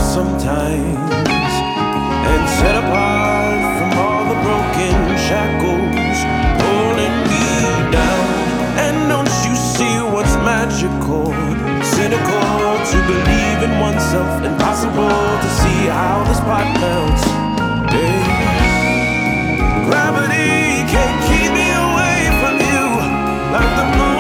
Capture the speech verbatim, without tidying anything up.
sometimes, and set apart from all the broken shackles pulling me down. And don't you see what's magical? Cynical to believe in oneself, impossible to see how this pot melts. Hey. Gravity can't keep me away from you like the moon.